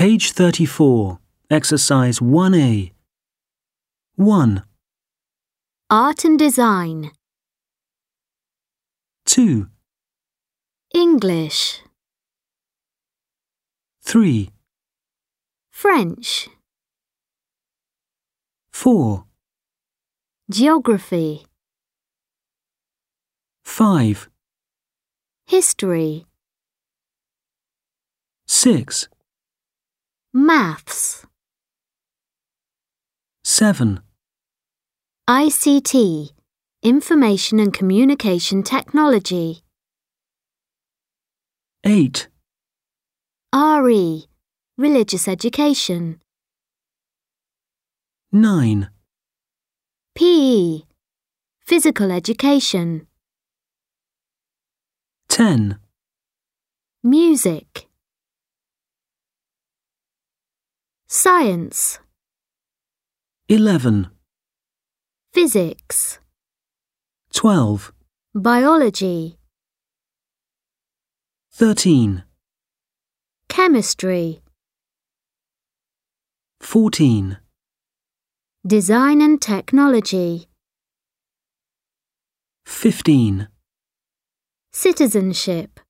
Page 34, Exercise 1A. 1, Art and design. 2, English. 3, French. 4, Geography. 5, History. 6, Maths. 7, ICT. Information and Communication Technology. 8, RE. Religious Education. 9, PE. Physical Education. 10, Music. Science. 11, Physics. 12, Biology. 13, Chemistry. 14, Design and Technology. 15. Citizenship.